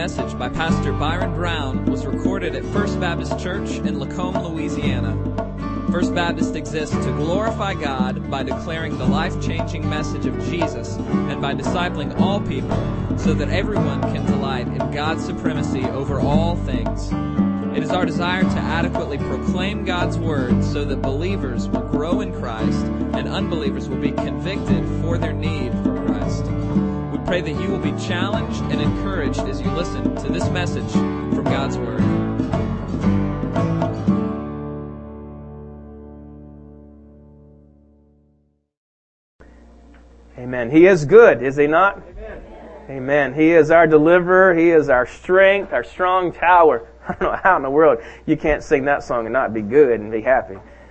message by Pastor Byron Brown was recorded at First Baptist Church in Lacombe, Louisiana. First Baptist exists to glorify God by declaring the life-changing message of Jesus and by discipling all people so that everyone can delight in God's supremacy over all things. It is our desire to adequately proclaim God's Word so that believers will grow in Christ and unbelievers will be convicted for their need for Christ. We pray that you will be challenged and encouraged as you listen to this message from God's Word. Amen. He is good, is He not? Amen. Amen. He is our deliverer. He is our strength, our strong tower. I don't know how in the world you can't sing that song and not be good and be happy.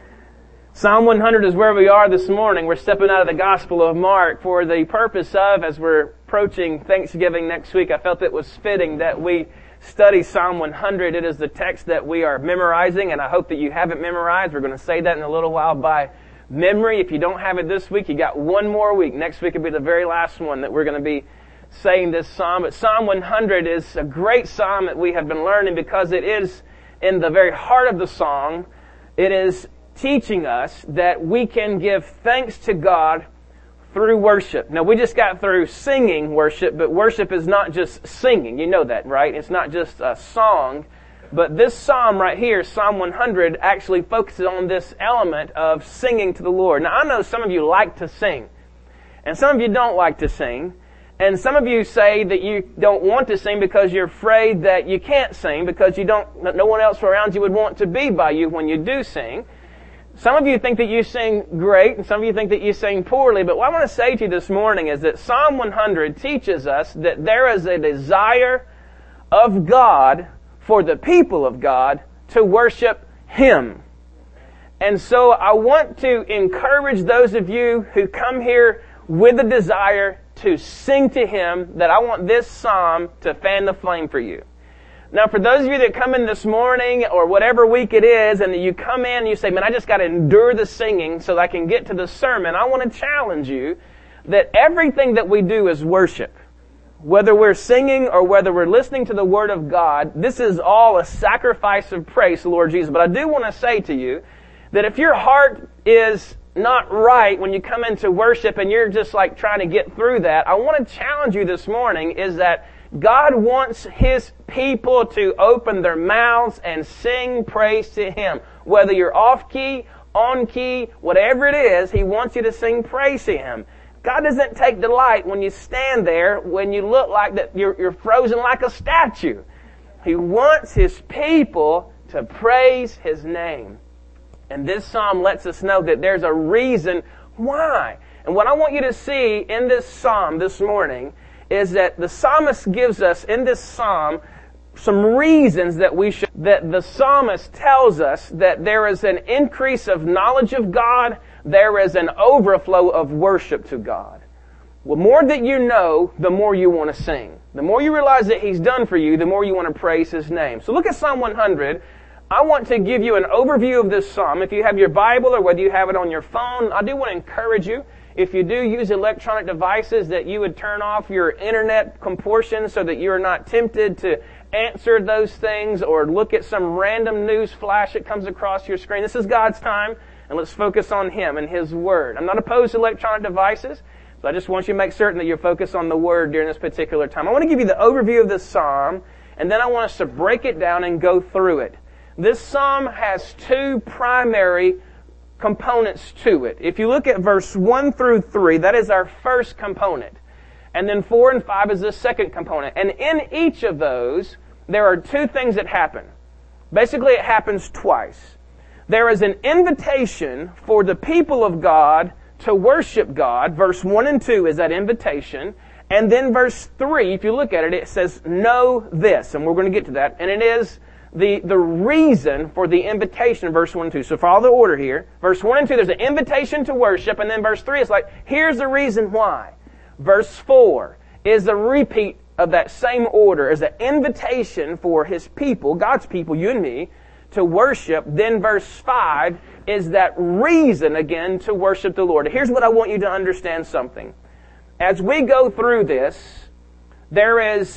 Psalm 100 is where we are this morning. We're stepping out of the Gospel of Mark for the purpose of, as we're approaching Thanksgiving next week, I felt it was fitting that we study Psalm 100. It is the text that we are memorizing, and I hope that you have it memorized. We're going to say that in a little while by memory. If you don't have it this week, you got one more week. Next week will be the very last one that we're going to be saying this psalm. But Psalm 100 is a great psalm that we have been learning because it is in the very heart of the song. It is teaching us that we can give thanks to God through worship. Now, we just got through singing worship, but worship is not just singing. You know that, right? It's not just a song. But this psalm right here, Psalm 100, actually focuses on this element of singing to the Lord. Now, I know some of you like to sing, and some of you don't like to sing, and some of you say that you don't want to sing because you're afraid that you can't sing because no one else around you would want to be by you when you do sing. Some of you think that you sing great, and some of you think that you sing poorly, but what I want to say to you this morning is that Psalm 100 teaches us that there is a desire of God for the people of God to worship Him. And so I want to encourage those of you who come here with a desire to sing to Him, that I want this psalm to fan the flame for you. Now, for those of you that come in this morning or whatever week it is, and you come in and you say, man, I just got to endure the singing so that I can get to the sermon, I want to challenge you that everything that we do is worship. Whether we're singing or whether we're listening to the Word of God, this is all a sacrifice of praise to the Lord Jesus. But I do want to say to you that if your heart is not right when you come into worship and you're just like trying to get through that, I want to challenge you this morning is that God wants His people to open their mouths and sing praise to Him. Whether you're off key, on key, whatever it is, He wants you to sing praise to Him. God doesn't take delight when you stand there, when you look like that you're frozen like a statue. He wants His people to praise His name. And this psalm lets us know that there's a reason why. And what I want you to see in this psalm this morning is that the psalmist gives us in this psalm some reasons that the psalmist tells us that there is an increase of knowledge of God, there is an overflow of worship to God. The more that you know, the more you want to sing. The more you realize that He's done for you, the more you want to praise His name. So look at Psalm 100. I want to give you an overview of this psalm. If you have your Bible or whether you have it on your phone, I do want to encourage you, if you do use electronic devices, that you would turn off your internet comportion so that you're not tempted to answer those things or look at some random news flash that comes across your screen. This is God's time, and let's focus on Him and His Word. I'm not opposed to electronic devices, so I just want you to make certain that you're focused on the Word during this particular time. I want to give you the overview of this psalm, and then I want us to break it down and go through it. This psalm has two primary components to it. If you look at verse 1 through 3, that is our first component. And then 4 and 5 is the second component. And in each of those, there are two things that happen. Basically, it happens twice. There is an invitation for the people of God to worship God. Verse 1 and 2 is that invitation. And then verse 3, if you look at it, it says, know this. And we're going to get to that. And it is the reason for the invitation in verse 1 and 2. So follow the order here. Verse 1 and 2, there's an invitation to worship. And then verse 3 is like, here's the reason why. Verse 4 is a repeat of that same order as an invitation for His people, God's people, you and me, to worship. Then verse 5 is that reason again to worship the Lord. Here's what I want you to understand something. As we go through this, there is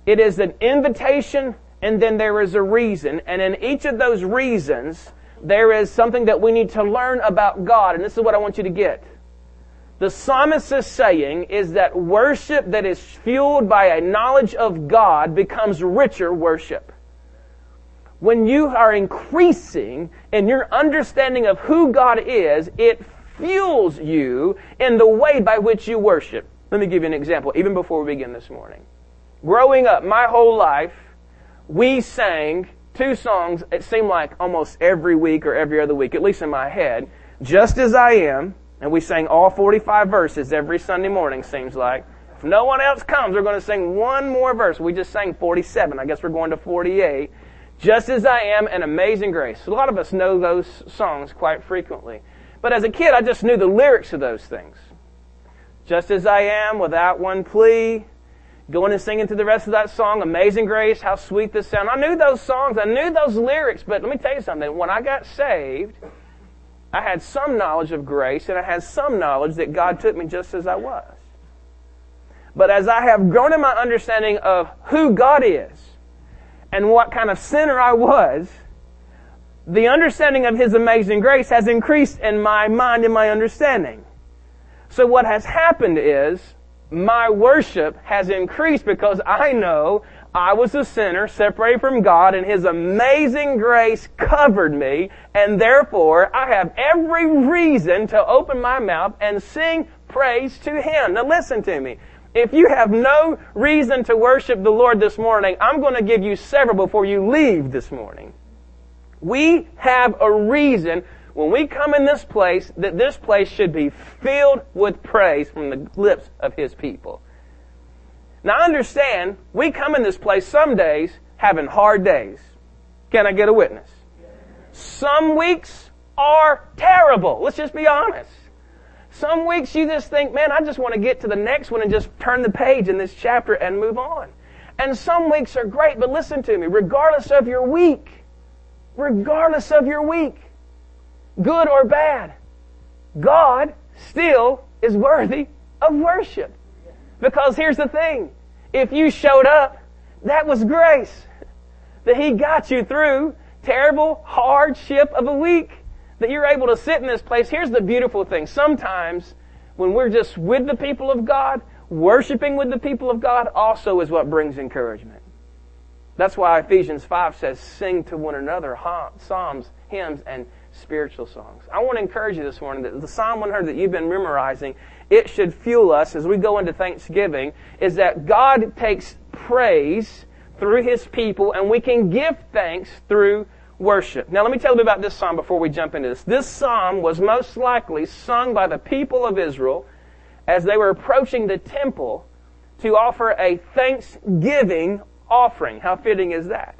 It is an invitation, and then there is a reason. And in each of those reasons, there is something that we need to learn about God. And this is what I want you to get. The psalmist is saying is that worship that is fueled by a knowledge of God becomes richer worship. When you are increasing in your understanding of who God is, it fuels you in the way by which you worship. Let me give you an example, even before we begin this morning. Growing up, my whole life, we sang 2 songs, it seemed like almost every week or every other week, at least in my head. Just As I Am, and we sang all 45 verses every Sunday morning, seems like. If no one else comes, we're going to sing one more verse. We just sang 47. I guess we're going to 48. Just As I Am and Amazing Grace. A lot of us know those songs quite frequently. But as a kid, I just knew the lyrics of those things. Just as I am, without one plea. Going and singing to the rest of that song, Amazing Grace, how sweet this sound. I knew those songs, I knew those lyrics, but let me tell you something. When I got saved, I had some knowledge of grace, and I had some knowledge that God took me just as I was. But as I have grown in my understanding of who God is, and what kind of sinner I was, the understanding of His amazing grace has increased in my mind and my understanding. So what has happened is, my worship has increased because I know I was a sinner separated from God and His amazing grace covered me, and therefore I have every reason to open my mouth and sing praise to Him. Now listen to me. If you have no reason to worship the Lord this morning, I'm going to give you several before you leave this morning. We have a reason when we come in this place, that this place should be filled with praise from the lips of His people. Now I understand, we come in this place some days having hard days. Can I get a witness? Some weeks are terrible. Let's just be honest. Some weeks you just think, man, I just want to get to the next one and just turn the page in this chapter and move on. And some weeks are great, but listen to me, regardless of your week, good or bad, God still is worthy of worship. Because here's the thing. If you showed up, that was grace. That He got you through terrible hardship of a week. That you're able to sit in this place. Here's the beautiful thing. Sometimes when we're just with the people of God, worshiping with the people of God also is what brings encouragement. That's why Ephesians 5 says, sing to one another psalms, hymns, and spiritual songs. I want to encourage you this morning that the Psalm 100 that you've been memorizing, it should fuel us as we go into Thanksgiving, is that God takes praise through His people and we can give thanks through worship. Now let me tell you about this psalm before we jump into this. This psalm was most likely sung by the people of Israel as they were approaching the temple to offer a thanksgiving offering. How fitting is that?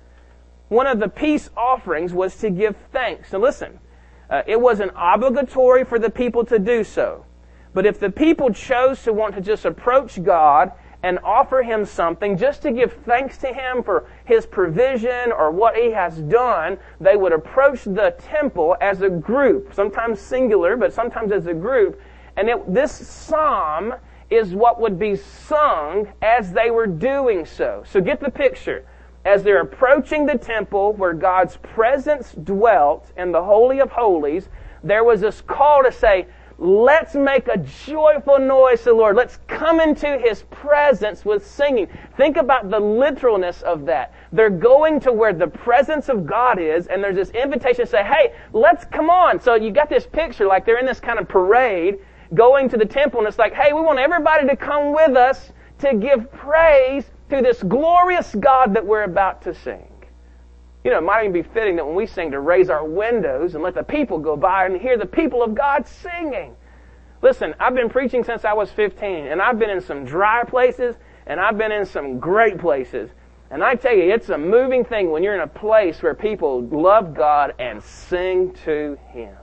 One of the peace offerings was to give thanks. Now listen, it wasn't obligatory for the people to do so. But if the people chose to want to just approach God and offer Him something, just to give thanks to Him for His provision or what He has done, they would approach the temple as a group, sometimes singular, but sometimes as a group. And this psalm is what would be sung as they were doing so. So get the picture. As they're approaching the temple where God's presence dwelt in the Holy of Holies, there was this call to say, let's make a joyful noise to the Lord. Let's come into His presence with singing. Think about the literalness of that. They're going to where the presence of God is, and there's this invitation to say, hey, let's come on. So you got this picture like they're in this kind of parade going to the temple, and it's like, hey, we want everybody to come with us to give praise to this glorious God that we're about to sing. You know, it might even be fitting that when we sing to raise our windows and let the people go by and hear the people of God singing. Listen, I've been preaching since I was 15, and I've been in some dry places, and I've been in some great places. And I tell you, it's a moving thing when you're in a place where people love God and sing to Him.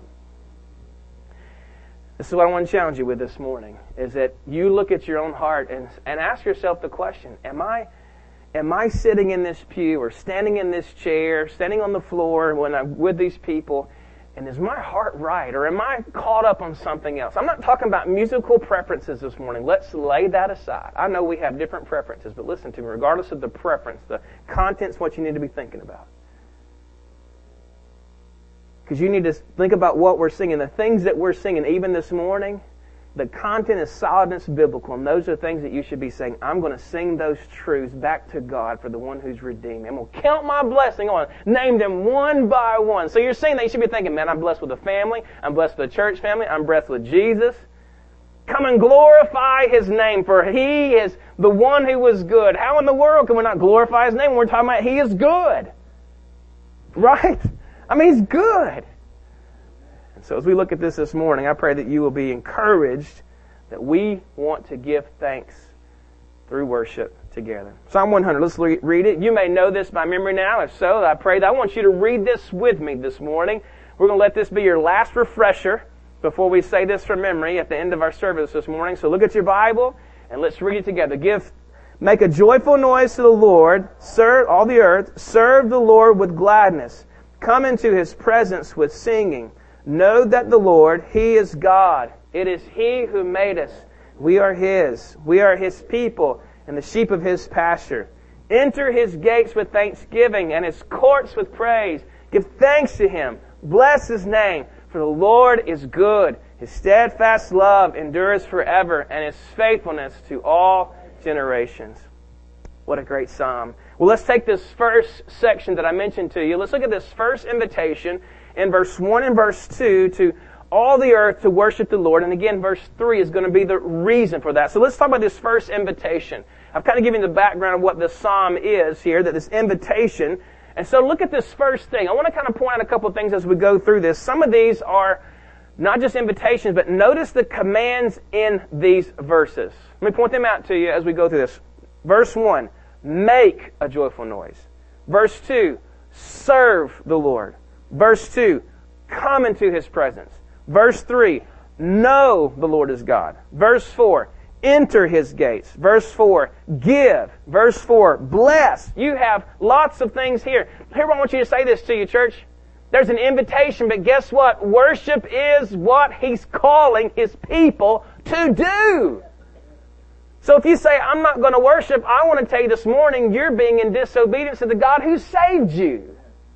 This is what I want to challenge you with this morning, is that you look at your own heart and ask yourself the question, am I sitting in this pew or standing in this chair, standing on the floor when I'm with these people, And is my heart right? Or am I caught up on something else? I'm not talking about musical preferences this morning. Let's lay that aside. I know we have different preferences, but listen to me. Regardless of the preference, the content's what you need to be thinking about. Because you need to think about what we're singing. The things that we're singing, even this morning, the content is solid and it's biblical. And those are things that you should be saying, I'm going to sing those truths back to God for the one who's redeemed me. I'm going to count my blessing on. Name them one by one. So you're saying that you should be thinking, man, I'm blessed with a family. I'm blessed with a church family. I'm blessed with Jesus. Come and glorify His name, for He is the one who was good. How in the world can we not glorify His name when we're talking about He is good? Right? I mean, He's good. So as we look at this morning, I pray that you will be encouraged that we want to give thanks through worship together. Psalm 100, let's read it. You may know this by memory now. If so, I pray that I want you to read this with me this morning. We're going to let this be your last refresher before we say this from memory at the end of our service this morning. So look at your Bible and let's read it together. Make a joyful noise to the Lord, serve all the earth, serve the Lord with gladness. Come into His presence with singing. Know that the Lord, He is God. It is He who made us. We are His. We are His people and the sheep of His pasture. Enter His gates with thanksgiving and His courts with praise. Give thanks to Him. Bless His name. For the Lord is good. His steadfast love endures forever, and His faithfulness to all generations. What a great psalm. Well, let's take this first section that I mentioned to you. Let's look at this first invitation in verse 1 and verse 2 to all the earth to worship the Lord. And again, verse 3 is going to be the reason for that. So let's talk about this first invitation. I've kind of given you the background of what the psalm is here, that this invitation. And so look at this first thing. I want to kind of point out a couple of things as we go through this. Some of these are not just invitations, but notice the commands in these verses. Let me point them out to you as we go through this. Verse 1, make a joyful noise. Verse 2, serve the Lord. Verse 2, come into His presence. Verse 3, know the Lord is God. Verse 4, enter His gates. Verse 4, give. Verse 4, bless. You have lots of things here. Here, I want you to say this to you, church. There's an invitation, but guess what? Worship is what He's calling His people to do. So if you say, I'm not going to worship, I want to tell you this morning, you're being in disobedience to the God who saved you.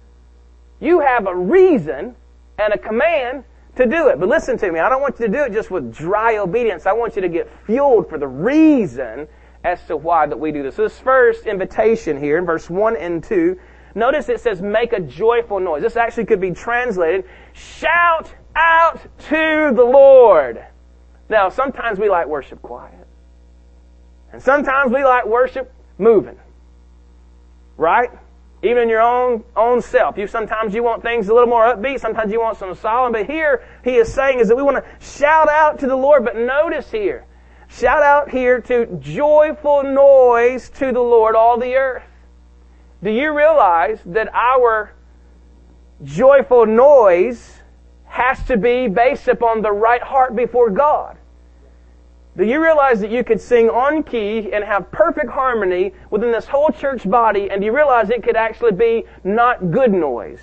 You have a reason and a command to do it. But listen to me, I don't want you to do it just with dry obedience. I want you to get fueled for the reason as to why that we do this. So this first invitation here in verse 1 and 2, notice it says, make a joyful noise. This actually could be translated, shout out to the Lord. Now, sometimes we like worship quiet. And sometimes we like worship moving. Right? Even in your own self. Sometimes you want things a little more upbeat. Sometimes you want some solemn. But here he is saying is that we want to shout out to the Lord. But notice here, shout out here to joyful noise to the Lord, all the earth. Do you realize that our joyful noise has to be based upon the right heart before God? Do you realize that you could sing on key and have perfect harmony within this whole church body, and do you realize it could actually be not good noise?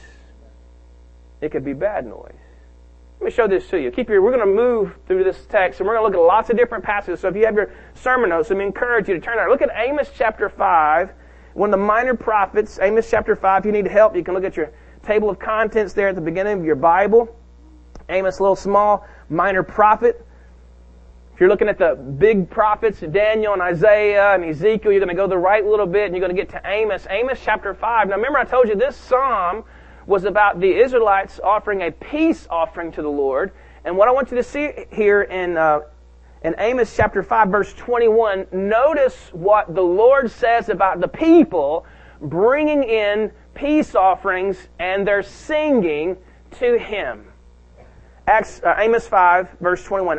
It could be bad noise. Let me show this to you. We're going to move through this text, and we're going to look at lots of different passages. So if you have your sermon notes, let me encourage you to turn there. Look at Amos chapter 5, one of the minor prophets. Amos chapter 5, if you need help, you can look at your table of contents there at the beginning of your Bible. Amos, a little small, minor prophet. If you're looking at the big prophets, Daniel and Isaiah and Ezekiel, you're going to go the right little bit and you're going to get to Amos. Amos chapter 5. Now remember I told you this psalm was about the Israelites offering a peace offering to the Lord. And what I want you to see here in Amos chapter 5 verse 21, notice what the Lord says about the people bringing in peace offerings and they're singing to Him. Amos 5 verse 21,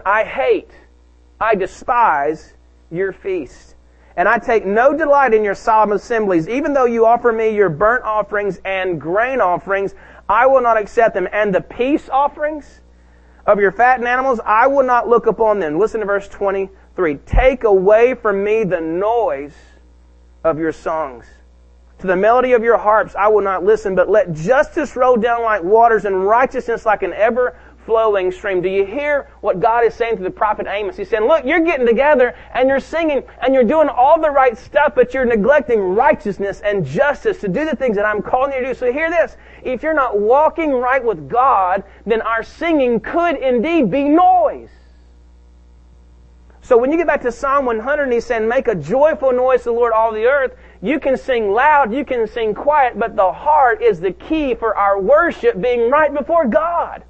I despise your feast, and I take no delight in your solemn assemblies. Even though you offer me your burnt offerings and grain offerings, I will not accept them. And the peace offerings of your fattened animals, I will not look upon them. Listen to verse 23. Take away from me the noise of your songs. To the melody of your harps I will not listen, but let justice roll down like waters and righteousness like an ever-flowing stream. Do you hear what God is saying to the prophet Amos? He's saying, look, you're getting together and you're singing and you're doing all the right stuff, but you're neglecting righteousness and justice to do the things that I'm calling you to do. So hear this. If you're not walking right with God, then our singing could indeed be noise. So when you get back to Psalm 100 and he's saying, make a joyful noise to the Lord, all the earth, you can sing loud, you can sing quiet, but the heart is the key for our worship being right before God.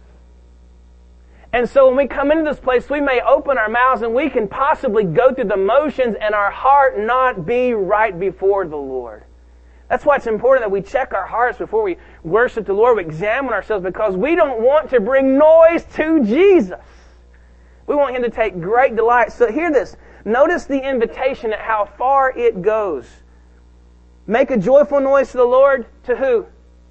And so when we come into this place, we may open our mouths and we can possibly go through the motions and our heart not be right before the Lord. That's why it's important that we check our hearts before we worship the Lord. We examine ourselves because we don't want to bring noise to Jesus. We want Him to take great delight. So hear this. Notice the invitation at how far it goes. Make a joyful noise to the Lord. To who?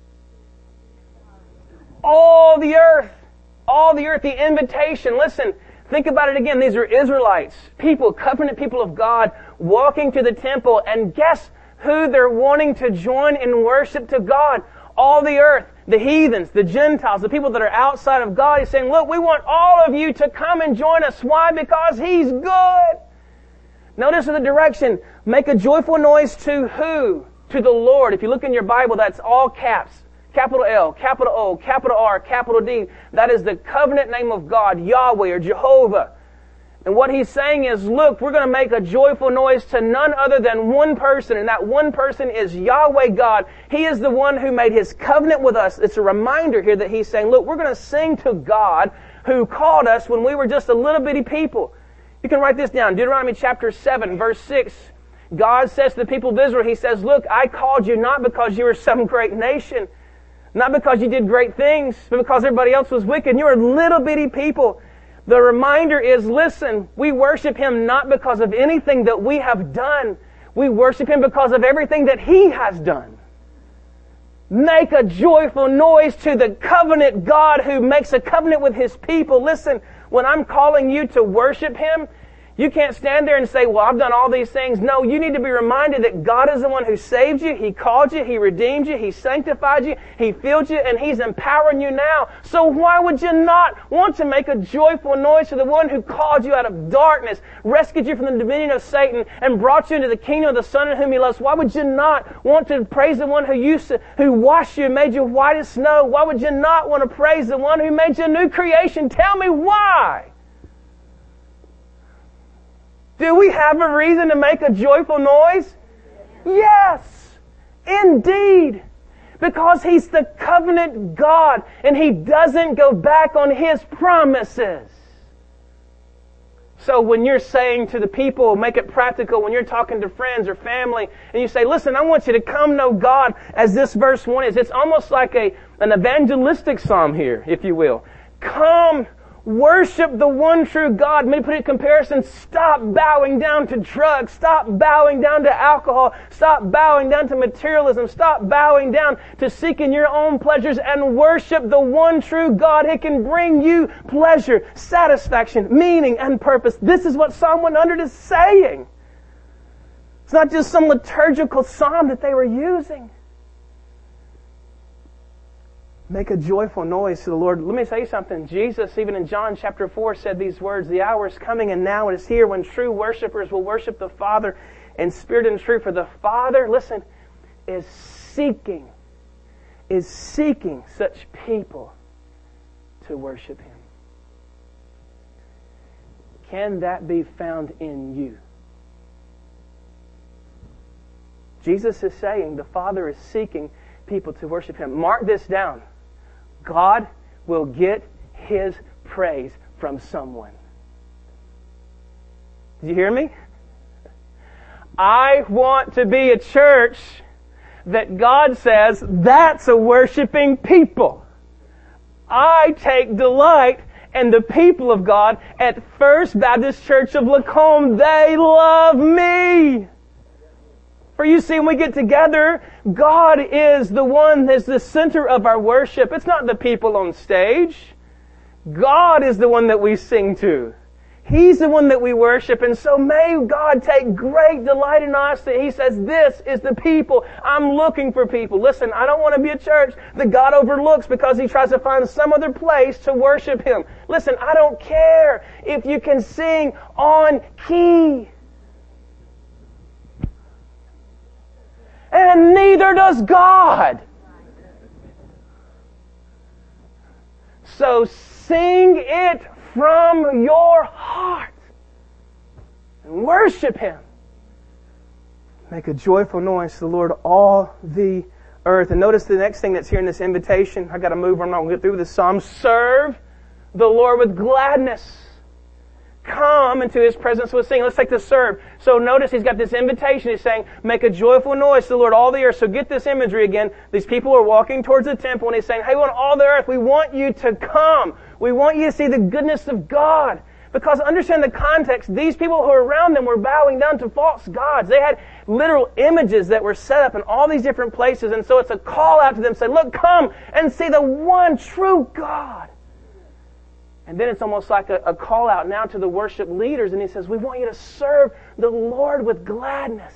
All the earth. All the earth. The invitation. Listen, think about it again. These are Israelites. People, covenant people of God, walking to the temple. And guess who they're wanting to join in worship to God? All the earth. The heathens, the Gentiles, the people that are outside of God. He's saying, look, we want all of you to come and join us. Why? Because He's good. Notice the direction. Make a joyful noise to who? To the Lord. If you look in your Bible, that's all caps. Capital L, capital O, capital R, capital D. That is the covenant name of God, Yahweh or Jehovah. And what He's saying is, look, we're going to make a joyful noise to none other than one person, and that one person is Yahweh God. He is the one who made His covenant with us. It's a reminder here that He's saying, look, we're going to sing to God who called us when we were just a little bitty people. You can write this down. Deuteronomy chapter 7, verse 6. God says to the people of Israel, He says, look, I called you not because you were some great nation, not because you did great things, but because everybody else was wicked. You were little bitty people. The reminder is, listen, we worship Him not because of anything that we have done. We worship Him because of everything that He has done. Make a joyful noise to the covenant God who makes a covenant with His people. Listen, when I'm calling you to worship Him, you can't stand there and say, well, I've done all these things. No, you need to be reminded that God is the one who saved you. He called you. He redeemed you. He sanctified you. He filled you, and He's empowering you now. So why would you not want to make a joyful noise to the one who called you out of darkness, rescued you from the dominion of Satan, and brought you into the kingdom of the Son in whom He loves? Why would you not want to praise the one who washed you and made you white as snow? Why would you not want to praise the one who made you a new creation? Tell me why. Do we have a reason to make a joyful noise? Yes, indeed. Because He's the covenant God and He doesn't go back on His promises. So when you're saying to the people, make it practical, when you're talking to friends or family, and you say, listen, I want you to come know God as this verse 1 is. It's almost like an evangelistic psalm here, if you will. Come worship the one true God. Let me put it in comparison. Stop bowing down to drugs. Stop bowing down to alcohol. Stop bowing down to materialism. Stop bowing down to seeking your own pleasures and worship the one true God. It can bring you pleasure, satisfaction, meaning, and purpose. This is what Psalm 100 is saying. It's not just some liturgical psalm that they were using. Make a joyful noise to the Lord. Let me say something. Jesus, even in John chapter 4, said these words, the hour is coming and now it is here when true worshipers will worship the Father in spirit and truth. For the Father, listen, is seeking such people to worship Him. Can that be found in you? Jesus is saying the Father is seeking people to worship Him. Mark this down. God will get His praise from someone. Did you hear me? I want to be a church that God says, that's a worshiping people. I take delight in the people of God at First Baptist Church of Lacombe. They love me. For you see, when we get together, God is the one that's the center of our worship. It's not the people on stage. God is the one that we sing to. He's the one that we worship, and so may God take great delight in us that He says, this is the people. I'm looking for people. Listen, I don't want to be a church that God overlooks because He tries to find some other place to worship Him. Listen, I don't care if you can sing on key. And neither does God. So sing it from your heart and worship Him. Make a joyful noise to the Lord, all the earth. And notice the next thing that's here in this invitation. I got to move. I'm not going to get through this psalm. Serve the Lord with gladness. Come into His presence with singing. Let's take the serve. So notice He's got this invitation. He's saying, make a joyful noise to the Lord, all the earth. So get this imagery again. These people are walking towards the temple and He's saying, hey, on all the earth, we want you to come. We want you to see the goodness of God. Because understand the context, these people who are around them were bowing down to false gods. They had literal images that were set up in all these different places. And so it's a call out to them, say, look, come and see the one true God. And then it's almost like a call out now to the worship leaders. And He says, we want you to serve the Lord with gladness.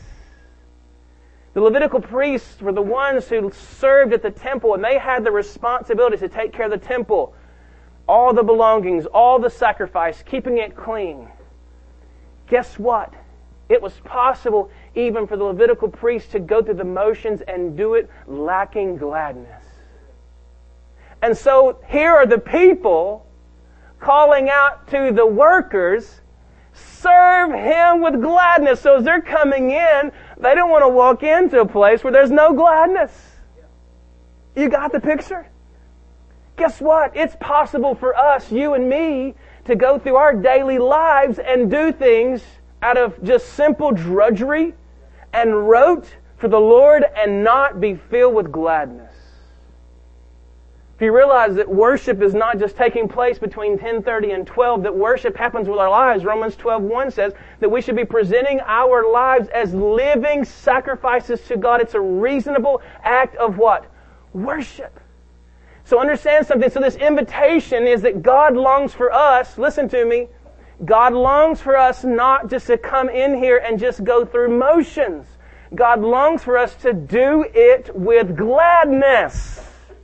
The Levitical priests were the ones who served at the temple, and they had the responsibility to take care of the temple. All the belongings, all the sacrifice, keeping it clean. Guess what? It was possible even for the Levitical priests to go through the motions and do it lacking gladness. And so here are the people calling out to the workers, serve Him with gladness. So as they're coming in, they don't want to walk into a place where there's no gladness. You got the picture? Guess what? It's possible for us, you and me, to go through our daily lives and do things out of just simple drudgery and rote for the Lord and not be filled with gladness. If you realize that worship is not just taking place between 10:30 and 12, that worship happens with our lives. Romans 12:1 says that we should be presenting our lives as living sacrifices to God. It's a reasonable act of what? Worship. So understand something. So this invitation is that God longs for us, listen to me, God longs for us not just to come in here and just go through motions. God longs for us to do it with gladness.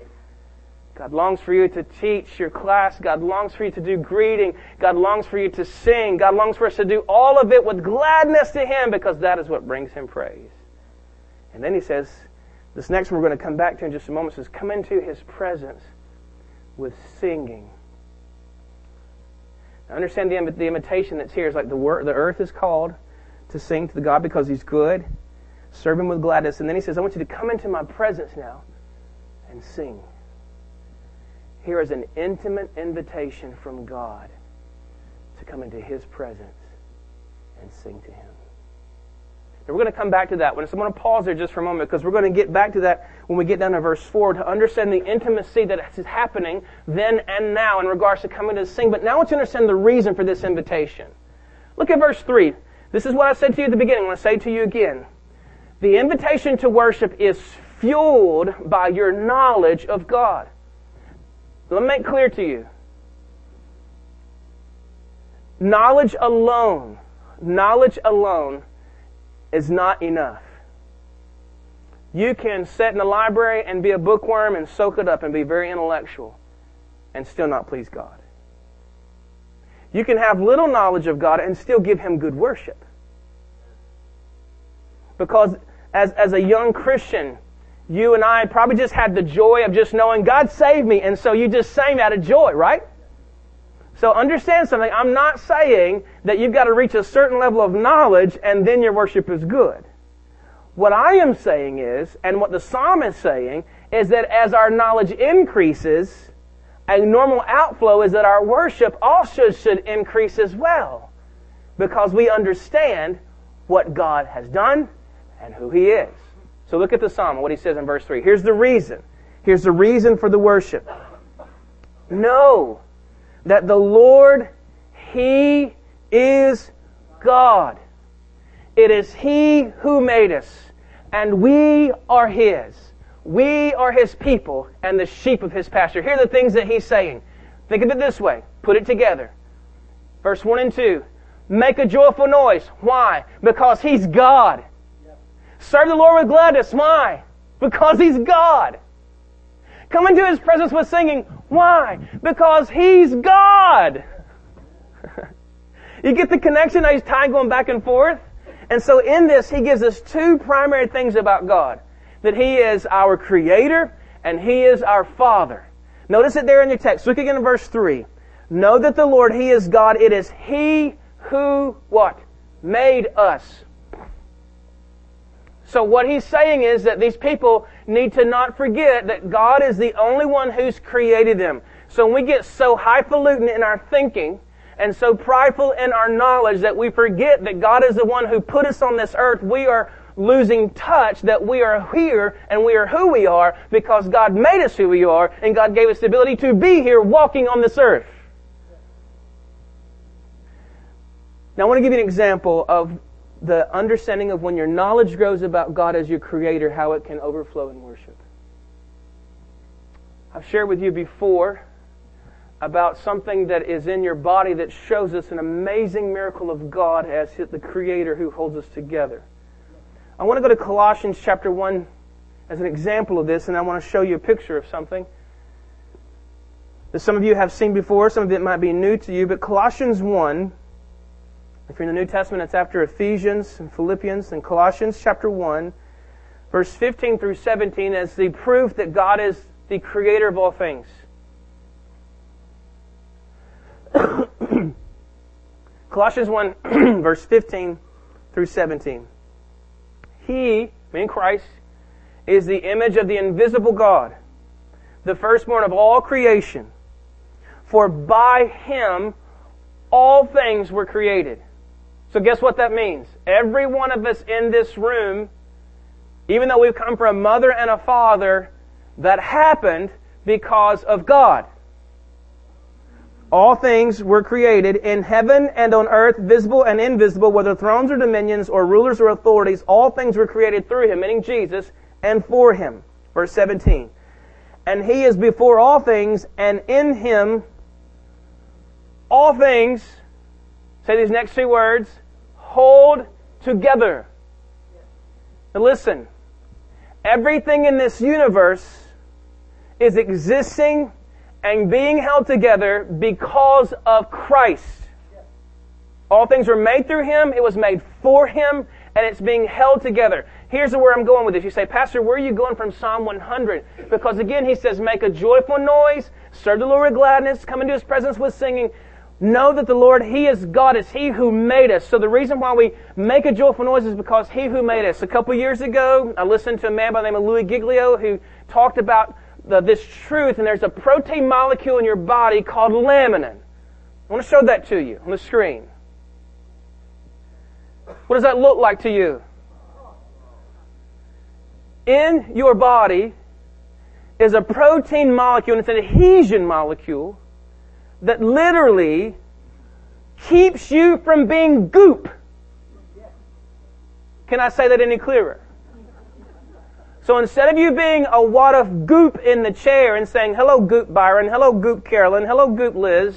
God longs for you to teach your class. God longs for you to do greeting. God longs for you to sing. God longs for us to do all of it with gladness to Him because that is what brings Him praise. And then He says, this next one we're going to come back to in just a moment, says, come into His presence with singing. Now understand the invitation that's here is like the earth is called to sing to the God because He's good. Serve Him with gladness. And then He says, I want you to come into my presence now and sing. Here is an intimate invitation from God to come into His presence and sing to Him. And we're going to come back to that one. So I'm going to pause there just for a moment because we're going to get back to that when we get down to verse 4 to understand the intimacy that is happening then and now in regards to coming to sing. But now I want you to understand the reason for this invitation. Look at verse 3. This is what I said to you at the beginning. I'm going to say to you again. The invitation to worship is fueled by your knowledge of God. Let me make clear to you. Knowledge alone is not enough. You can sit in the library and be a bookworm and soak it up and be very intellectual and still not please God. You can have little knowledge of God and still give Him good worship. Because as a young Christian, you and I probably just had the joy of just knowing God saved me, and so you just sang out of joy, right? So understand something. I'm not saying that you've got to reach a certain level of knowledge and then your worship is good. What I am saying is, and what the psalm is saying, is that as our knowledge increases, a normal outflow is that our worship also should increase as well. Because we understand what God has done and who He is. So look at the psalm and what he says in verse 3. Here's the reason. Here's the reason for the worship. Know that the Lord, He is God. It is He who made us, and we are His. We are His people and the sheep of His pasture. Here are the things that He's saying. Think of it this way. Put it together. Verse 1 and 2. Make a joyful noise. Why? Because He's God. Serve the Lord with gladness. Why? Because He's God. Come into His presence with singing. Why? Because He's God. You get the connection? He's tying going back and forth. And so in this, He gives us two primary things about God. That He is our Creator and He is our Father. Notice it there in your text. Look again in verse 3. Know that the Lord, He is God. It is He who, what? Made us. So what He's saying is that these people need to not forget that God is the only one who's created them. So when we get so highfalutin in our thinking and so prideful in our knowledge that we forget that God is the one who put us on this earth, we are losing touch that we are here and we are who we are because God made us who we are and God gave us the ability to be here walking on this earth. Now I want to give you an example of the understanding of when your knowledge grows about God as your Creator, how it can overflow in worship. I've shared with you before about something that is in your body that shows us an amazing miracle of God as the Creator who holds us together. I want to go to Colossians chapter 1 as an example of this, and I want to show you a picture of something that some of you have seen before, some of it might be new to you, but Colossians 1, if you're in the New Testament, it's after Ephesians and Philippians, and Colossians chapter 1, verse 15 through 17 as the proof that God is the Creator of all things. Colossians 1, verse 15 through 17. He, meaning Christ, is the image of the invisible God, the firstborn of all creation. For by Him all things were created. So guess what that means? Every one of us in this room, even though we've come from a mother and a father, that happened because of God. All things were created in heaven and on earth, visible and invisible, whether thrones or dominions or rulers or authorities. All things were created through Him, meaning Jesus, and for Him. Verse 17. And He is before all things, and in Him all things, say these next two words, hold together. Now listen, everything in this universe is existing and being held together because of Christ. All things were made through Him, it was made for Him, and it's being held together. Here's where I'm going with this. You say, Pastor, where are you going from Psalm 100? Because again, he says, make a joyful noise, serve the Lord with gladness, come into His presence with singing. Know that the Lord, He is God. It's He who made us. So the reason why we make a joyful noise is because He who made us. A couple years ago, I listened to a man by the name of Louis Giglio who talked about this truth, and there's a protein molecule in your body called laminin. I want to show that to you on the screen. What does that look like to you? In your body is a protein molecule, and it's an adhesion molecule that literally keeps you from being goop. Can I say that any clearer? So instead of you being a wad of goop in the chair and saying, hello goop Byron, hello goop Carolyn, hello goop Liz,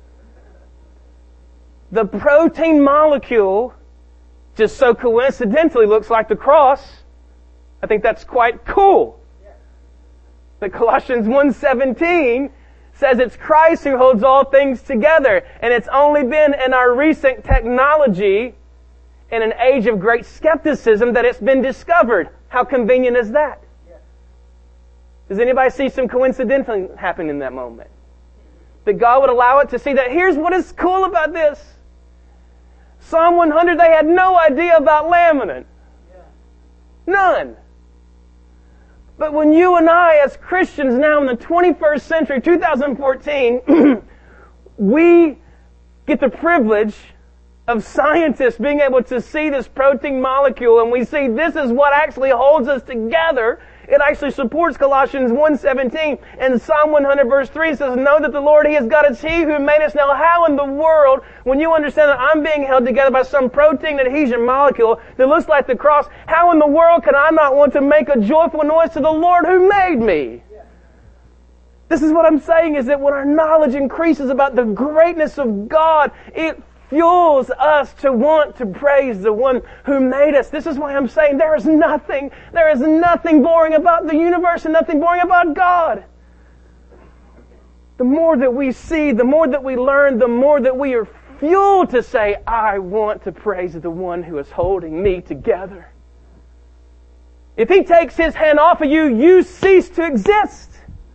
the protein molecule just so coincidentally looks like the cross. I think that's quite cool. The Colossians 1:17 says it's Christ who holds all things together. And it's only been in our recent technology, in an age of great skepticism, that it's been discovered. How convenient is that? Does anybody see some coincidence happen in that moment? That God would allow it to see that. Here's what is cool about this. Psalm 100, they had no idea about laminin. None. But when you and I, as Christians now in the 21st century, 2014, we get the privilege of scientists being able to see this protein molecule, and we see this is what actually holds us together. It actually supports Colossians 1:17, and Psalm 100 verse 3 says, know that the Lord, He is God. It's He who made us. Now how in the world, when you understand that I'm being held together by some protein adhesion molecule that looks like the cross, how in the world can I not want to make a joyful noise to the Lord who made me? This is what I'm saying, is that when our knowledge increases about the greatness of God, it fuels us to want to praise the one who made us. This is why I'm saying there is nothing boring about the universe and nothing boring about God. The more that we see, the more that we learn, the more that we are fueled to say, I want to praise the one who is holding me together. If He takes His hand off of you, you cease to exist.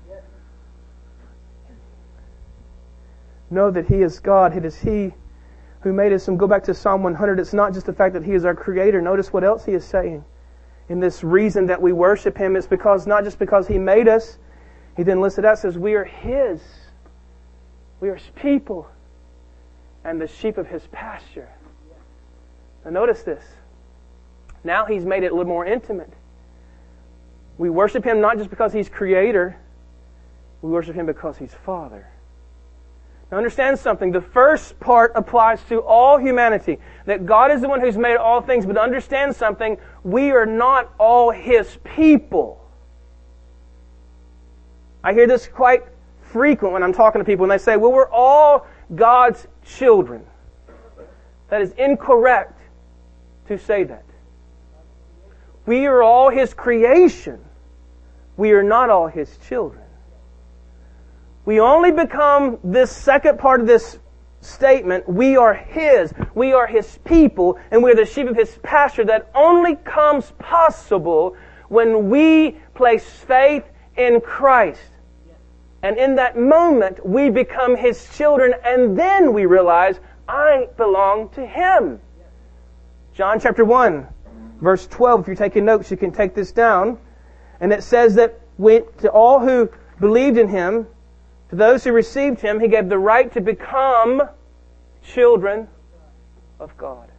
Know that He is God. It is He who made us. And go back to Psalm 100. It's not just the fact that He is our Creator. Notice what else He is saying. In this reason that we worship Him, it's because, not just because He made us. He then listed out, says, we are His. We are His people and the sheep of His pasture. Now notice this. Now He's made it a little more intimate. We worship Him not just because He's Creator. We worship Him because He's Father. Now understand something. The first part applies to all humanity. That God is the one who's made all things. But understand something. We are not all His people. I hear this quite frequent when I'm talking to people. And they say, well, we're all God's children. That is incorrect to say that. We are all His creation. We are not all His children. We only become this second part of this statement, we are His people, and we are the sheep of His pasture. That only comes possible when we place faith in Christ. And in that moment, we become His children, and then we realize, I belong to Him. John chapter 1, verse 12, if you're taking notes, you can take this down. And it says that to all who believed in Him, to those who received Him, He gave the right to become children of God.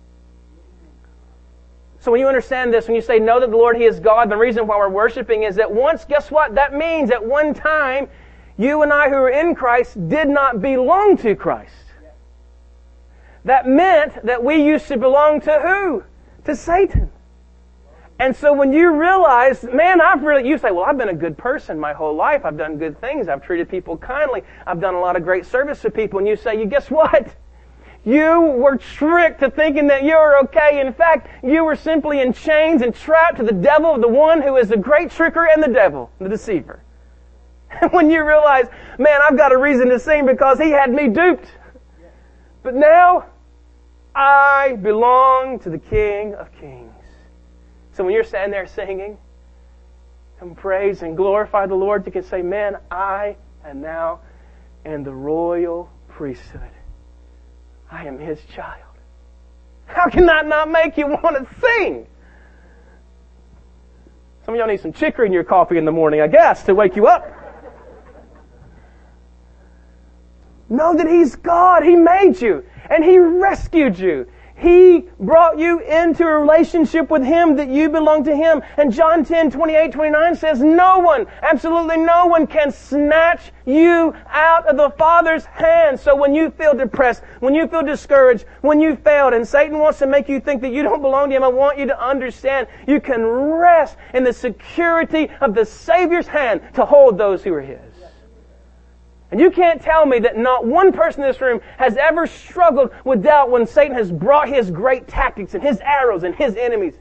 So when you understand this, when you say, know that the Lord, He is God, the reason why we're worshiping is that once, guess what? That means at one time, you and I who are in Christ did not belong to Christ. That meant that we used to belong to who? To Satan. And so when you realize, man, you say, well, I've been a good person my whole life. I've done good things. I've treated people kindly. I've done a lot of great service to people. And you say, you guess what? You were tricked to thinking that you were okay. In fact, you were simply in chains and trapped to the devil, the one who is the great tricker and the devil, the deceiver. And when you realize, man, I've got a reason to sing because he had me duped. But now, I belong to the King of Kings. So when you're standing there singing and praise and glorify the Lord, you can say, man, I am now in the royal priesthood. I am His child. How can that not make you want to sing? Some of y'all need some chicory in your coffee in the morning, I guess, to wake you up. Know that He's God. He made you. And He rescued you. He brought you into a relationship with Him that you belong to Him. And John 10:28-29 says, no one, absolutely no one can snatch you out of the Father's hand. So when you feel depressed, when you feel discouraged, when you failed, and Satan wants to make you think that you don't belong to Him, I want you to understand you can rest in the security of the Savior's hand to hold those who are His. And you can't tell me that not one person in this room has ever struggled with doubt when Satan has brought his great tactics and his arrows and his enemies.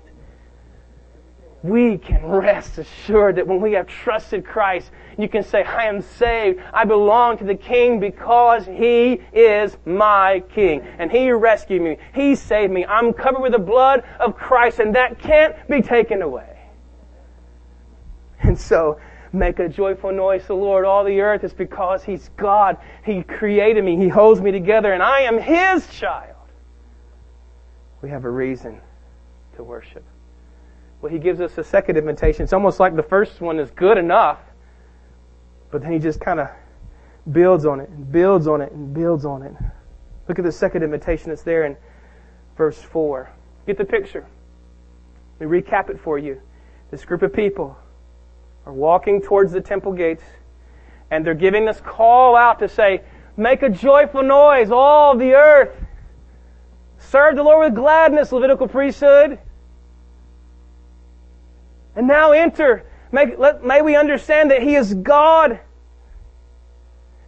We can rest assured that when we have trusted Christ, you can say, I am saved. I belong to the King because He is my King. And He rescued me. He saved me. I'm covered with the blood of Christ, and that can't be taken away. And so, make a joyful noise to the Lord, all the earth. It's because He's God. He created me. He holds me together, and I am His child. We have a reason to worship. Well, He gives us a second invitation. It's almost like the first one is good enough, but then He just kind of builds on it and builds on it and builds on it. Look at the second invitation that's there in verse 4. Get the picture. Let me recap it for you. This group of people are walking towards the temple gates, and they're giving this call out to say, make a joyful noise, all the earth. Serve the Lord with gladness, Levitical priesthood. And now enter. May we understand that He is God.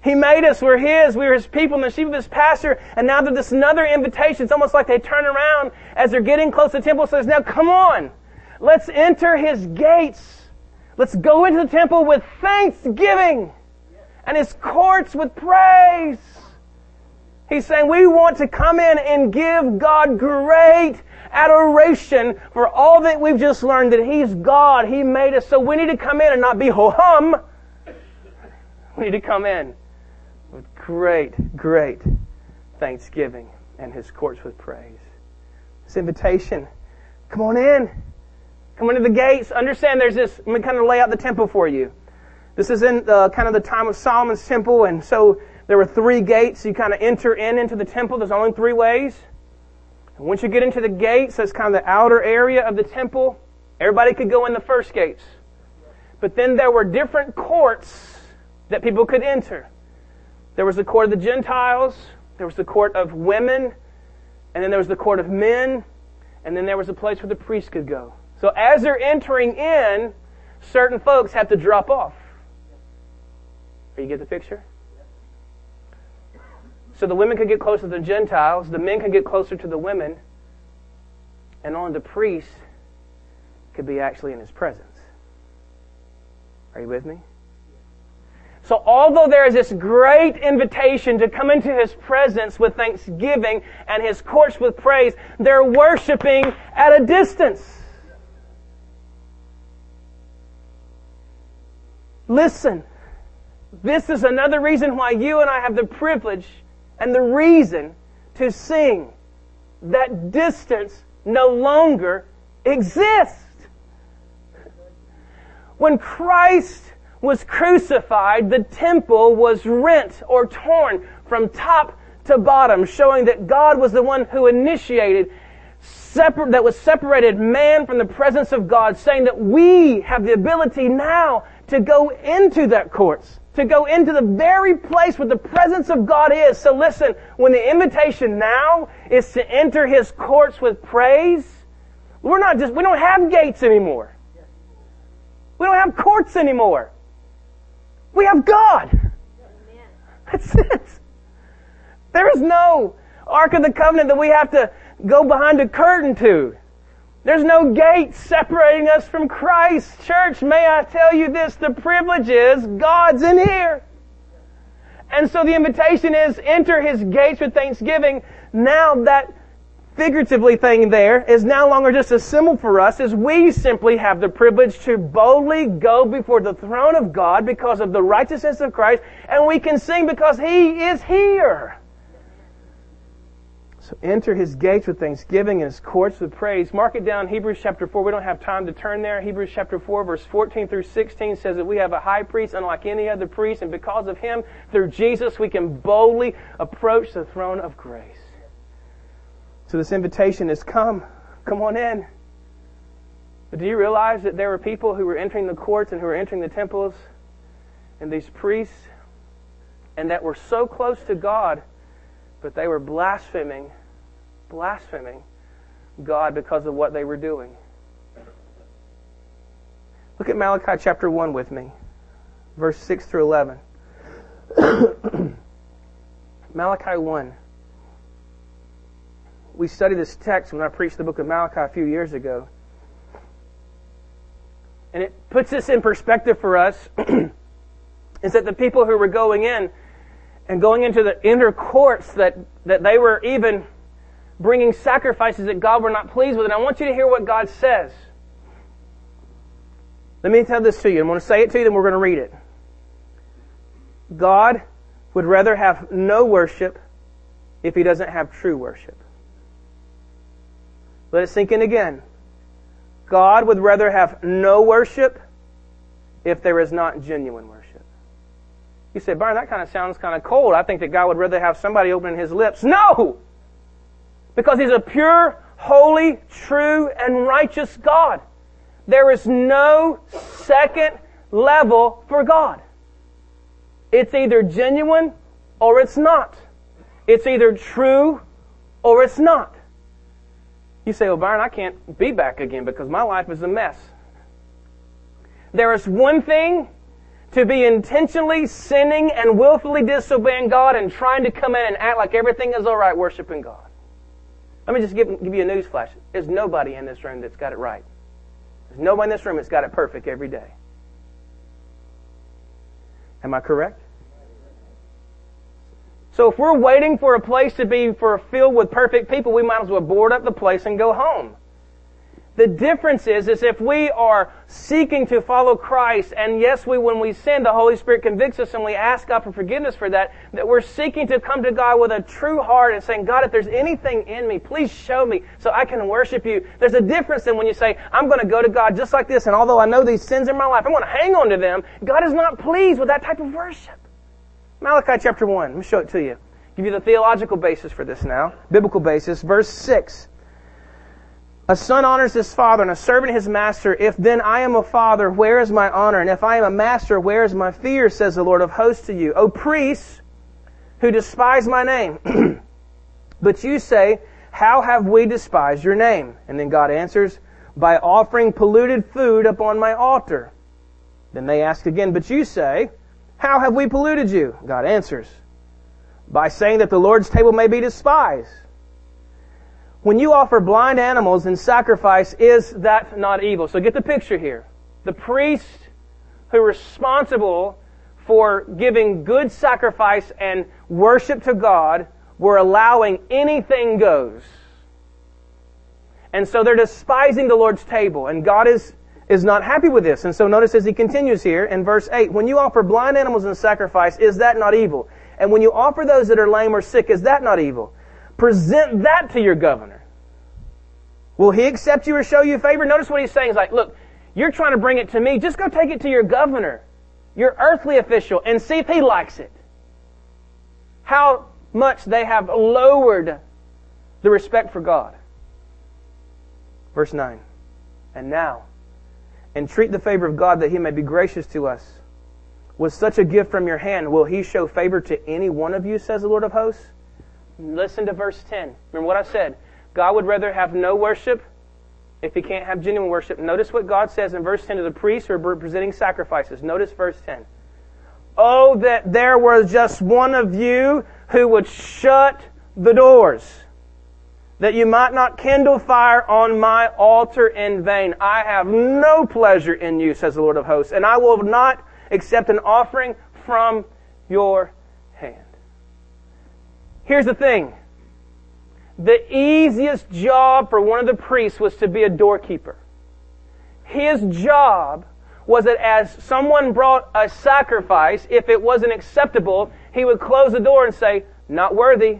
He made us. We're His. We're His people and the sheep of His pasture. And now there's this another invitation. It's almost like they turn around as they're getting close to the temple. Says, now come on. Let's enter His gates. Let's go into the temple with thanksgiving and His courts with praise. He's saying we want to come in and give God great adoration for all that we've just learned, that He's God. He made us. So we need to come in and not be ho-hum. We need to come in with great, great thanksgiving and His courts with praise. This invitation, come on in. Come into the gates. Understand there's this, let me kind of lay out the temple for you. This is in kind of the time of Solomon's temple, and so there were 3 gates. You kind of enter into the temple. There's only 3 ways. And once you get into the gates, that's kind of the outer area of the temple. Everybody could go in the first gates. But then there were different courts that people could enter. There was the court of the Gentiles, there was the court of women, and then there was the court of men, and then there was a place where the priests could go. So as they're entering in, certain folks have to drop off. You get the picture? So the women could get closer to the Gentiles, the men could get closer to the women, and only the priest could be actually in His presence. Are you with me? So although there is this great invitation to come into His presence with thanksgiving and His courts with praise, they're worshiping at a distance. Listen, this is another reason why you and I have the privilege and the reason to sing. That distance no longer exists. When Christ was crucified, the temple was rent or torn from top to bottom, showing that God was the one who initiated that was separated man from the presence of God, saying that we have the ability now to go into that courts, to go into the very place where the presence of God is. So listen, when the invitation now is to enter His courts with praise, we don't have gates anymore. We don't have courts anymore. We have God. That's it. There is no Ark of the Covenant that we have to go behind a curtain to. There's no gate separating us from Christ. Church, may I tell you this, the privilege is God's in here. And so the invitation is enter His gates with thanksgiving. Now that figuratively thing there is no longer just a symbol for us, as we simply have the privilege to boldly go before the throne of God because of the righteousness of Christ, and we can sing because He is here. So enter His gates with thanksgiving and His courts with praise. Mark it down, Hebrews chapter 4. We don't have time to turn there. Hebrews chapter 4, verse 14 through 16 says that we have a high priest unlike any other priest, and because of Him, through Jesus, we can boldly approach the throne of grace. So this invitation is come on in. But do you realize that there were people who were entering the courts and who were entering the temples, and these priests, and that were so close to God, but they were blaspheming God because of what they were doing. Look at Malachi chapter 1 with me, verse 6 through 11. Malachi 1. We studied this text when I preached the book of Malachi a few years ago. And it puts this in perspective for us, is that the people who were going in and going into the inner courts, that they were even bringing sacrifices that God were not pleased with. And I want you to hear what God says. Let me tell this to you. I'm going to say it to you, then we're going to read it. God would rather have no worship if He doesn't have true worship. Let it sink in again. God would rather have no worship if there is not genuine worship. You say, Byron, that kind of sounds kind of cold. I think that God would rather have somebody opening His lips. No! Because He's a pure, holy, true, and righteous God. There is no second level for God. It's either genuine or it's not. It's either true or it's not. You say, well, Byron, I can't be back again because my life is a mess. There is one thing to be intentionally sinning and willfully disobeying God and trying to come in and act like everything is all right worshiping God. Let me just give you a news flash. There's nobody in this room that's got it right. There's nobody in this room that's got it perfect every day. Am I correct? So if we're waiting for a place to be filled with perfect people, we might as well board up the place and go home. The difference is if we are seeking to follow Christ, and yes, when we sin, the Holy Spirit convicts us and we ask God for forgiveness for that we're seeking to come to God with a true heart and saying, God, if there's anything in me, please show me so I can worship you. There's a difference than when you say, I'm going to go to God just like this, and although I know these sins in my life, I'm going to hang on to them. God is not pleased with that type of worship. Malachi chapter 1, let me show it to you. Give you the theological basis for this now. Biblical basis, verse 6. A son honors his father, and a servant his master. If then I am a father, where is my honor? And if I am a master, where is my fear, says the Lord of hosts to you. O priests, who despise my name. But you say, how have we despised your name? And then God answers, by offering polluted food upon my altar. Then they ask again, but you say, how have we polluted you? God answers, by saying that the Lord's table may be despised. When you offer blind animals in sacrifice, is that not evil? So get the picture here. The priest who are responsible for giving good sacrifice and worship to God were allowing anything goes. And so they're despising the Lord's table. And God is not happy with this. And so notice as he continues here in verse 8, when you offer blind animals in sacrifice, is that not evil? And when you offer those that are lame or sick, is that not evil? Present that to your governor. Will he accept you or show you favor? Notice what he's saying. He's like, look, you're trying to bring it to me. Just go take it to your governor, your earthly official, and see if he likes it. How much they have lowered the respect for God. Verse 9. And now, entreat the favor of God that he may be gracious to us. With such a gift from your hand, will he show favor to any one of you, says the Lord of hosts? Listen to verse 10. Remember what I said. God would rather have no worship if he can't have genuine worship. Notice what God says in verse 10 to the priests who are presenting sacrifices. Notice verse 10. Oh, that there was just one of you who would shut the doors, that you might not kindle fire on my altar in vain. I have no pleasure in you, says the Lord of hosts, and I will not accept an offering from your hand. Here's the thing. The easiest job for one of the priests was to be a doorkeeper. His job was that as someone brought a sacrifice, if it wasn't acceptable, he would close the door and say, not worthy.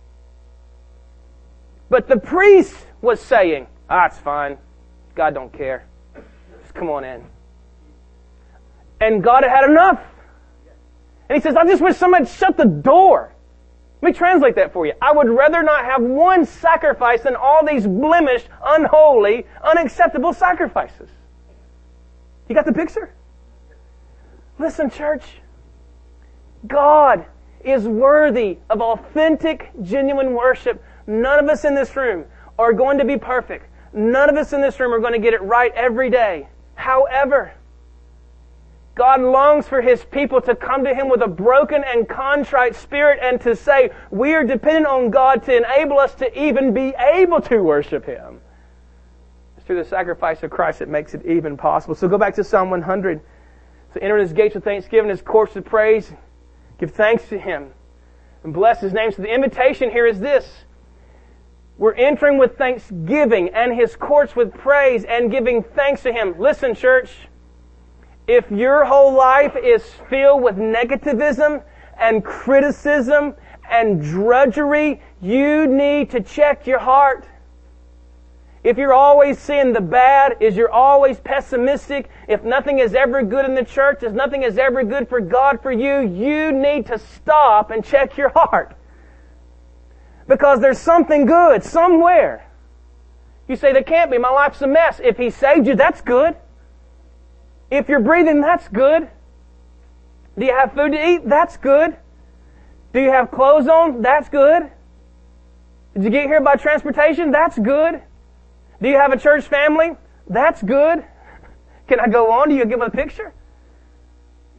But the priest was saying, it's fine. God don't care. Just come on in. And God had enough. And he says, I just wish somebody would shut the door. Let me translate that for you. I would rather not have one sacrifice than all these blemished, unholy, unacceptable sacrifices. You got the picture? Listen, church. God is worthy of authentic, genuine worship. None of us in this room are going to be perfect. None of us in this room are going to get it right every day. However, God longs for His people to come to Him with a broken and contrite spirit and to say, we are dependent on God to enable us to even be able to worship Him. It's through the sacrifice of Christ that makes it even possible. So go back to Psalm 100. So enter His gates with thanksgiving, His courts with praise. Give thanks to Him and bless His name. So the invitation here is this. We're entering with thanksgiving and His courts with praise and giving thanks to Him. Listen, church. If your whole life is filled with negativism and criticism and drudgery, you need to check your heart. If you're always seeing the bad, if you're always pessimistic, if nothing is ever good in the church, if nothing is ever good for God for you, you need to stop and check your heart. Because there's something good somewhere. You say, there can't be. My life's a mess. If He saved you, that's good. If you're breathing, that's good. Do you have food to eat? That's good. Do you have clothes on? That's good. Did you get here by transportation? That's good. Do you have a church family? That's good. Can I go on? Do you give a picture?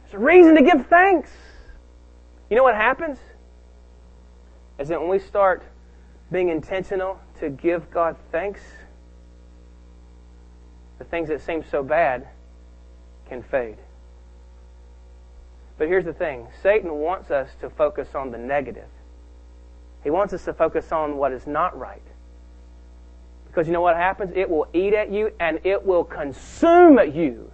It's a reason to give thanks. You know what happens? Is that when we start being intentional to give God thanks, the things that seem so bad can fade. But here's the thing. Satan wants us to focus on the negative. He wants us to focus on what is not right. Because you know what happens? It will eat at you and it will consume you.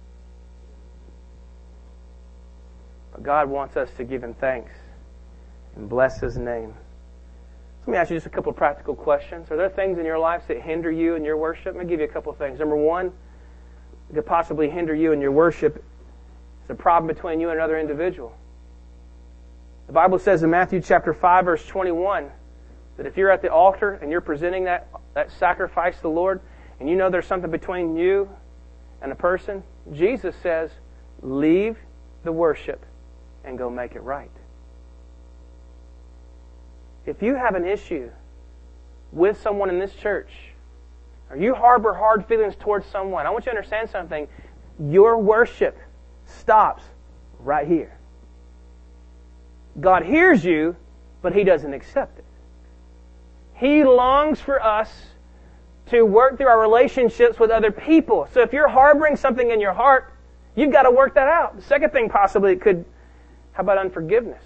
But God wants us to give Him thanks and bless His name. Let me ask you just a couple of practical questions. Are there things in your life that hinder you in your worship? Let me give you a couple of things. Number one, that could possibly hinder you in your worship is a problem between you and another individual. The Bible says in Matthew chapter 5, verse 21, that if you're at the altar and you're presenting that sacrifice to the Lord, and you know there's something between you and a person, Jesus says, leave the worship and go make it right. If you have an issue with someone in this church, or you harbor hard feelings towards someone, I want you to understand something. Your worship stops right here. God hears you, but He doesn't accept it. He longs for us to work through our relationships with other people. So if you're harboring something in your heart, you've got to work that out. The second thing possibly it could, how about unforgiveness?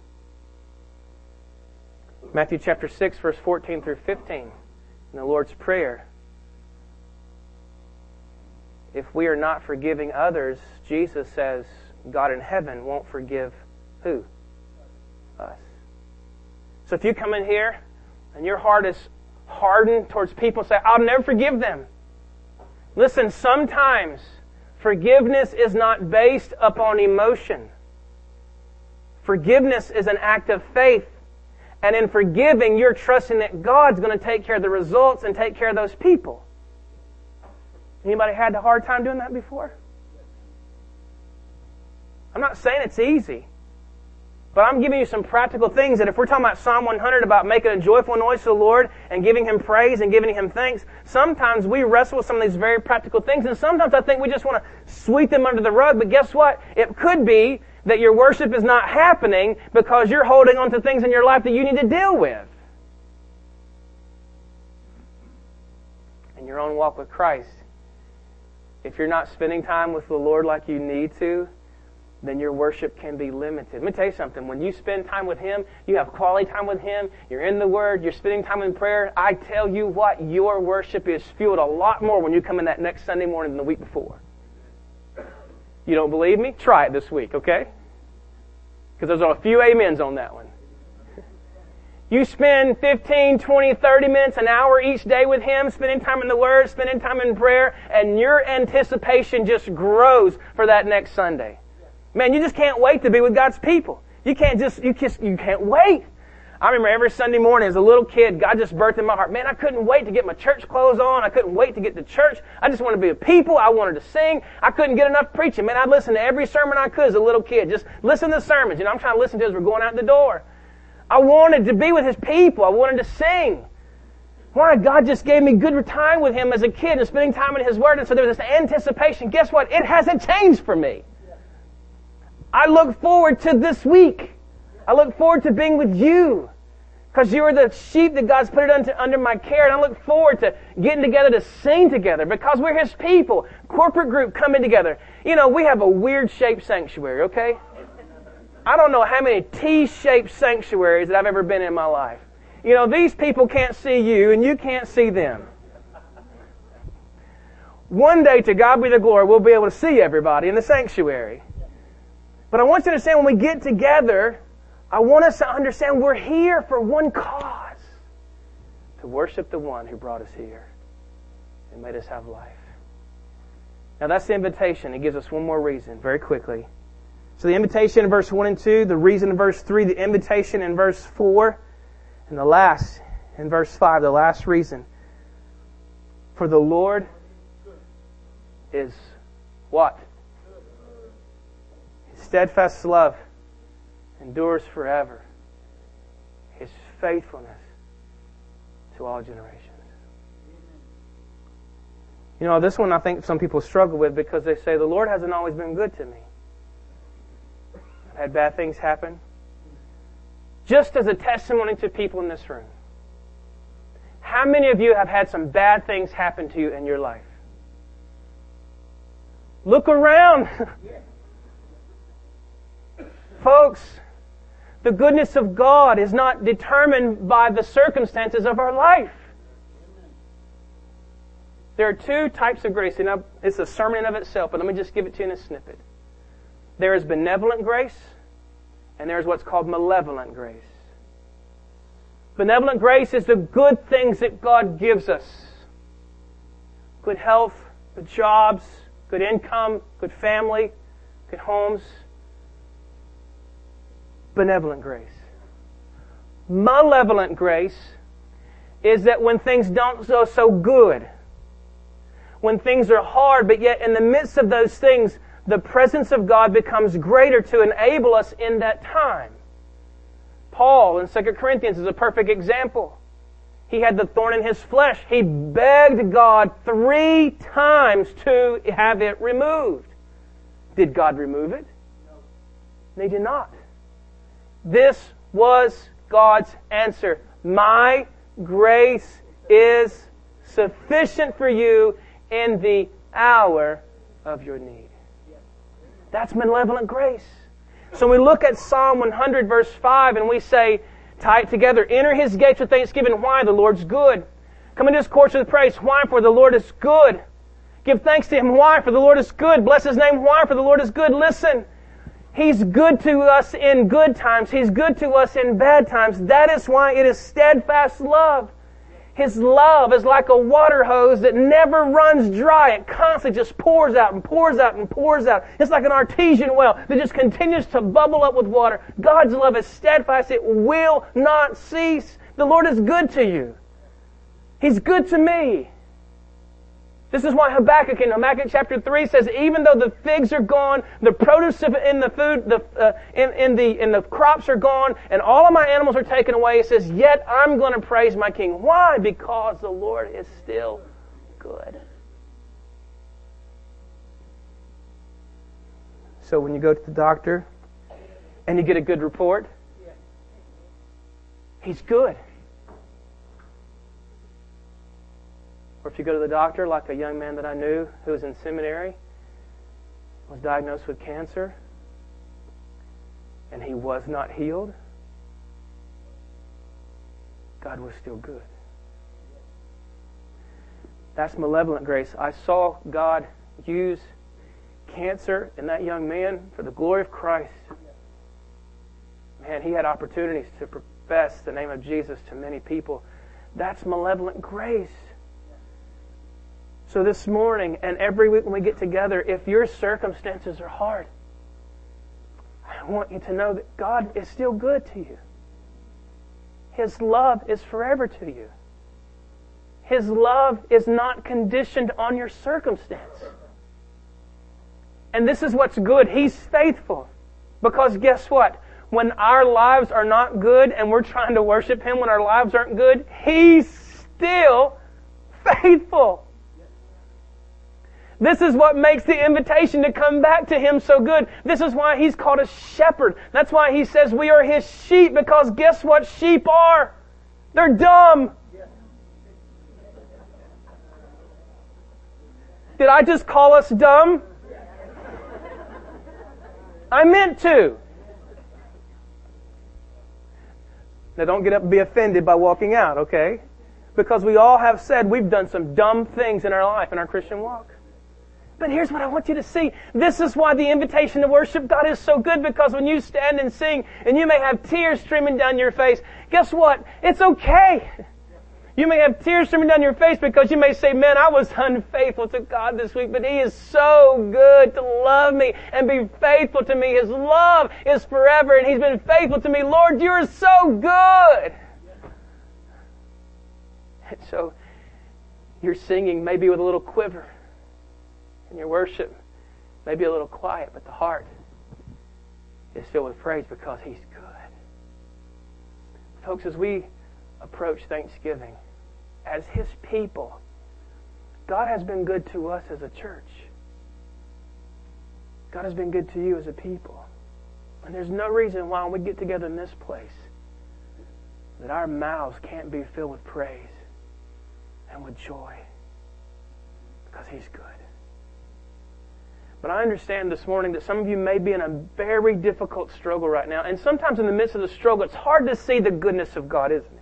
Matthew chapter 6, verse 14 through 15, in the Lord's Prayer. If we are not forgiving others, Jesus says, God in heaven won't forgive who? Us. So if you come in here and your heart is hardened towards people, say, I'll never forgive them. Listen, sometimes forgiveness is not based upon emotion. Forgiveness is an act of faith. And in forgiving, you're trusting that God's going to take care of the results and take care of those people. Anybody had a hard time doing that before? I'm not saying it's easy. But I'm giving you some practical things that if we're talking about Psalm 100 about making a joyful noise to the Lord and giving Him praise and giving Him thanks, sometimes we wrestle with some of these very practical things, and sometimes I think we just want to sweep them under the rug. But guess what? It could be that your worship is not happening because you're holding on to things in your life that you need to deal with. In your own walk with Christ, if you're not spending time with the Lord like you need to, then your worship can be limited. Let me tell you something. When you spend time with Him, you have quality time with Him, you're in the Word, you're spending time in prayer, I tell you what, your worship is fueled a lot more when you come in that next Sunday morning than the week before. You don't believe me? Try it this week, okay? Because there's a few amens on that one. You spend 15, 20, 30 minutes, an hour each day with Him, spending time in the Word, spending time in prayer, and your anticipation just grows for that next Sunday. Man, you just can't wait to be with God's people. You can't wait. I remember every Sunday morning as a little kid, God just birthed in my heart. Man, I couldn't wait to get my church clothes on. I couldn't wait to get to church. I just wanted to be with people. I wanted to sing. I couldn't get enough preaching. Man, I'd listen to every sermon I could as a little kid. Just listen to the sermons. I'm trying to listen to as we're going out the door. I wanted to be with His people. I wanted to sing. Why? God just gave me good time with Him as a kid and spending time in His Word. And so there was this anticipation. Guess what? It hasn't changed for me. I look forward to this week. I look forward to being with you. Because you are the sheep that God's put it under my care. And I look forward to getting together to sing together. Because we're His people. Corporate group coming together. You know, we have a weird-shaped sanctuary, okay? I don't know how many T-shaped sanctuaries that I've ever been in my life. You know, these people can't see you and you can't see them. One day, to God be the glory, we'll be able to see everybody in the sanctuary. But I want you to understand when we get together, I want us to understand we're here for one cause. To worship the one who brought us here and made us have life. Now that's the invitation. It gives us one more reason, very quickly. So the invitation in verse 1 and 2, the reason in verse 3, the invitation in verse 4, and the last in verse 5, the last reason. For the Lord is what? His steadfast love endures forever. His faithfulness to all generations. You know, this one I think some people struggle with because they say, the Lord hasn't always been good to me. I've had bad things happen. Just as a testimony to people in this room, how many of you have had some bad things happen to you in your life? Look around. Folks, the goodness of God is not determined by the circumstances of our life. There are two types of grace. And it's a sermon in of itself, but let me just give it to you in a snippet. There is benevolent grace, and there is what's called malevolent grace. Benevolent grace is the good things that God gives us. Good health, good jobs, good income, good family, good homes. Benevolent grace. Malevolent grace is that when things don't go so good, when things are hard, but yet in the midst of those things, the presence of God becomes greater to enable us in that time. Paul in 2 Corinthians is a perfect example. He had the thorn in his flesh. He begged God 3 times to have it removed. Did God remove it? No. He did not. This was God's answer. My grace is sufficient for you in the hour of your need. That's malevolent grace. So we look at Psalm 100 verse 5 and we say, tie it together, enter His gates with thanksgiving. Why? The Lord's good. Come into His courts with praise. Why? For the Lord is good. Give thanks to Him. Why? For the Lord is good. Bless His name. Why? For the Lord is good. Listen, He's good to us in good times. He's good to us in bad times. That is why it is steadfast love. His love is like a water hose that never runs dry. It constantly just pours out and pours out and pours out. It's like an artesian well that just continues to bubble up with water. God's love is steadfast. It will not cease. The Lord is good to you. He's good to me. This is why Habakkuk in Habakkuk chapter 3 says, even though the figs are gone, the produce in the food, in the crops are gone, and all of my animals are taken away, it says, yet I'm going to praise my King. Why? Because the Lord is still good. So when you go to the doctor and you get a good report, He's good. Or if you go to the doctor, like a young man that I knew who was in seminary, was diagnosed with cancer, and he was not healed, God was still good. That's malevolent grace. I saw God use cancer in that young man for the glory of Christ. Man, he had opportunities to profess the name of Jesus to many people. That's malevolent grace. So this morning and every week when we get together, if your circumstances are hard, I want you to know that God is still good to you. His love is forever to you. His love is not conditioned on your circumstance. And this is what's good. He's faithful. Because guess what? When our lives are not good and we're trying to worship Him when our lives aren't good, He's still faithful. This is what makes the invitation to come back to Him so good. This is why He's called a shepherd. That's why He says we are His sheep, because guess what sheep are? They're dumb. Did I just call us dumb? I meant to. Now don't get up and be offended by walking out, okay? Because we all have said we've done some dumb things in our life, in our Christian walk. But here's what I want you to see. This is why the invitation to worship God is so good, because when you stand and sing and you may have tears streaming down your face, guess what? It's okay. You may have tears streaming down your face because you may say, man, I was unfaithful to God this week, but He is so good to love me and be faithful to me. His love is forever and He's been faithful to me. Lord, you're so good. And so you're singing maybe with a little quiver. And your worship may be a little quiet, but the heart is filled with praise because He's good. Folks, as we approach Thanksgiving, as His people, God has been good to us as a church. God has been good to you as a people. And there's no reason why when we get together in this place that our mouths can't be filled with praise and with joy, because He's good. But I understand this morning that some of you may be in a very difficult struggle right now. And sometimes in the midst of the struggle, it's hard to see the goodness of God, isn't it?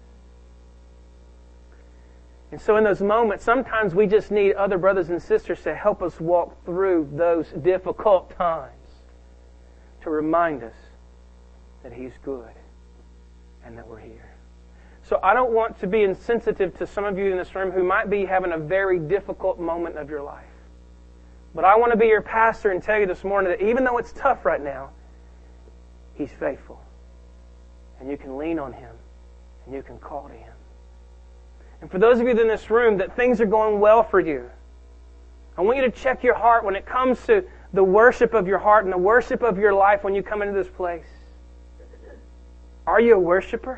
And so in those moments, sometimes we just need other brothers and sisters to help us walk through those difficult times, to remind us that He's good and that we're here. So I don't want to be insensitive to some of you in this room who might be having a very difficult moment of your life. But I want to be your pastor and tell you this morning that even though it's tough right now, He's faithful. And you can lean on Him. And you can call to Him. And for those of you in this room that things are going well for you, I want you to check your heart when it comes to the worship of your heart and the worship of your life when you come into this place. Are you a worshiper?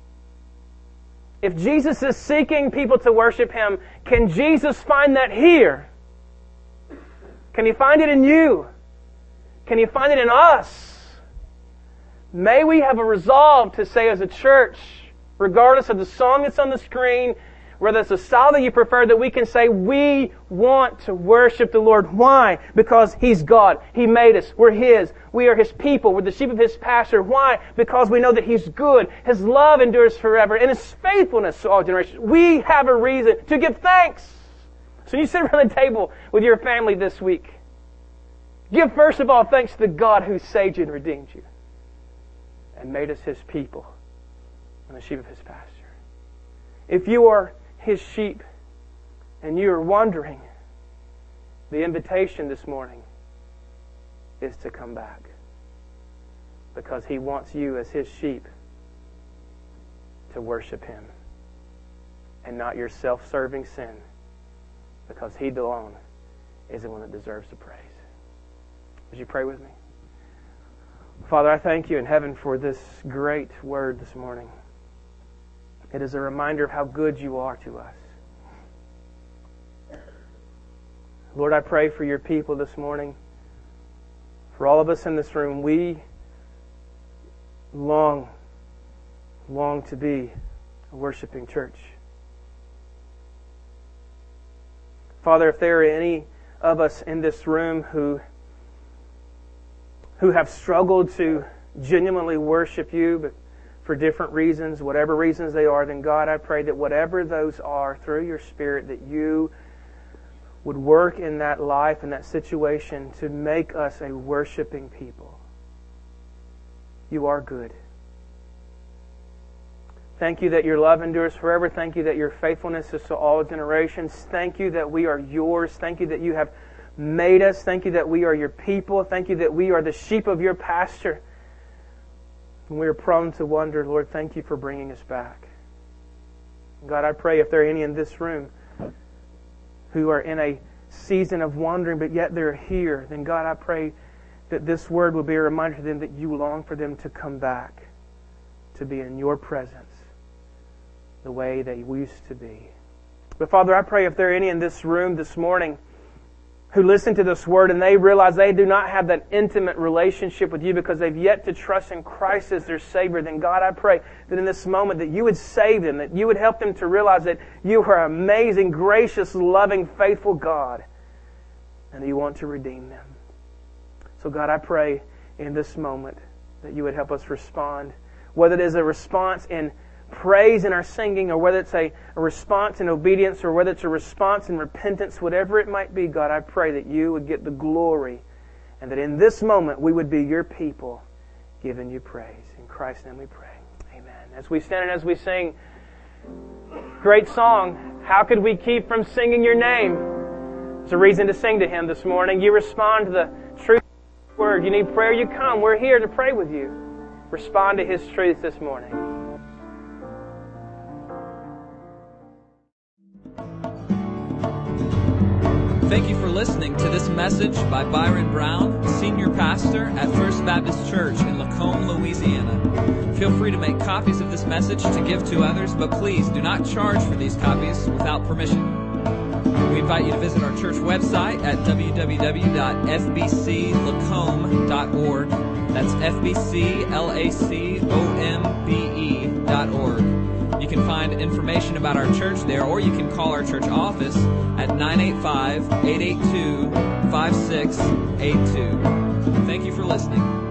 If Jesus is seeking people to worship Him, can Jesus find that here? Can He find it in you? Can He find it in us? May we have a resolve to say as a church, regardless of the song that's on the screen, whether it's a style that you prefer, that we can say, we want to worship the Lord. Why? Because He's God. He made us. We're His. We are His people. We're the sheep of His pasture. Why? Because we know that He's good. His love endures forever, and His faithfulness to all generations. We have a reason to give thanks. So when you sit around the table with your family this week, give first of all thanks to the God who saved you and redeemed you and made us His people and the sheep of His pasture. If you are His sheep and you are wandering, the invitation this morning is to come back, because He wants you as His sheep to worship Him and not your self-serving sin, because He alone is the one that deserves the praise. Would you pray with me? Father, I thank You in heaven for this great word this morning. It is a reminder of how good You are to us. Lord, I pray for Your people this morning. For all of us in this room, we long to be a worshiping church. Father, if there are any of us in this room who have struggled to genuinely worship You, but for different reasons, whatever reasons they are, then God, I pray that whatever those are, through Your Spirit, that You would work in that life and that situation to make us a worshiping people. You are good. Thank You that Your love endures forever. Thank You that Your faithfulness is to all generations. Thank You that we are Yours. Thank You that You have made us. Thank You that we are Your people. Thank You that we are the sheep of Your pasture. When we are prone to wonder, Lord, thank You for bringing us back. God, I pray if there are any in this room who are in a season of wandering, but yet they're here, then God, I pray that this word will be a reminder to them that You long for them to come back, to be in Your presence the way they used to be. But Father, I pray if there are any in this room this morning who listen to this word and they realize they do not have that intimate relationship with You because they've yet to trust in Christ as their Savior, then God, I pray that in this moment that You would save them, that You would help them to realize that You are an amazing, gracious, loving, faithful God, and that You want to redeem them. So God, I pray in this moment that You would help us respond, whether it is a response in praise in our singing, or whether it's a response in obedience, or whether it's a response in repentance, whatever it might be, God, I pray that You would get the glory, and that in this moment we would be Your people giving You praise. In Christ's name we pray. Amen. As we stand and as we sing, great song, how could we keep from singing Your name? There's a reason to sing to Him this morning. You respond to the truth of the word. You need prayer, you come. We're here to pray with you. Respond to His truth this morning. Thank you for listening to this message by Byron Brown, Senior Pastor at First Baptist Church in Lacombe, Louisiana. Feel free to make copies of this message to give to others, but please do not charge for these copies without permission. We invite you to visit our church website at www.fbclacombe.org That's fbclacombe.org. You can find information about our church there, or you can call our church office at 985-882-5682. Thank you for listening.